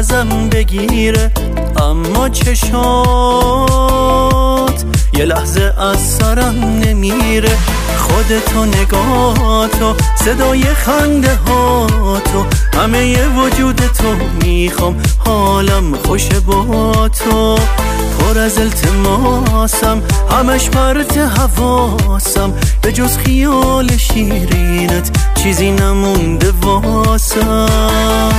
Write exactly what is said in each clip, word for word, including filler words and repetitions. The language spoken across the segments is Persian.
ازم بگیره، اما چشات یه لحظه از سرم نمیره. خودتو، نگاهاتو، صدای خنده هاتو، همه ی وجودتو میخوام، حالم خوشه با تو. پر از التماسم، همش پرت حواسم، به جز خیال شیرینت چیزی نمونده واسم.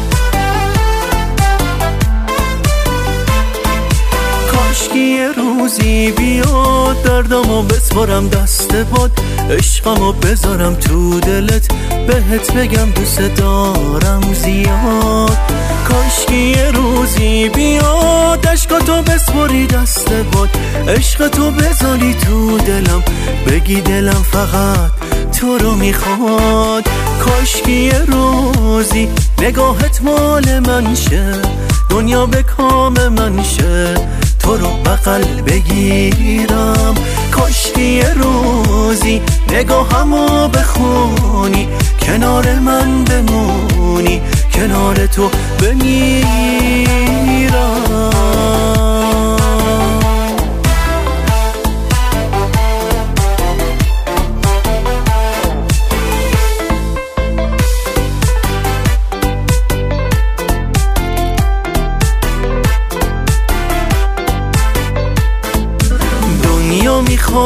کاشکی یه روزی بیاد دردمو بسپارم دست باد، عشقمو بذارم تو دلت، بهت بگم دوست دارم زیاد. کاشکی یه روزی بیاد عشقاتو بسپاری دست باد، عشقتو بذاری تو دلم، بگی دلم فقط تو رو میخواد. کاشکی یه روزی نگاهت مال من شه، دنیا به کام من شه، تو رو بغل بگیرم. کاشکی یه روزی نگاهمو بخونی، کنار من بمونی، کنار تو بمیرم. دنیا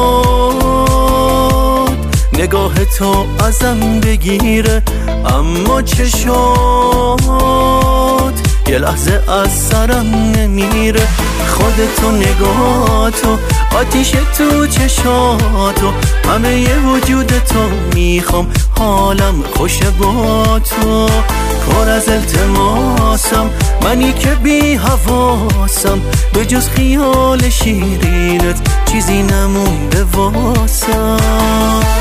میخواد نگاه تو ازم بگیره، اما چشات یه لحظه از سرم نمیره. خودتو، نگاهاتو، آتیش تو چشاتو، همه ی وجودتو میخوام، حالم خوشه با تو. پر از التماسم، منی که بی حواسم، به جز خیال شیرینت چیزی نمونده واسم.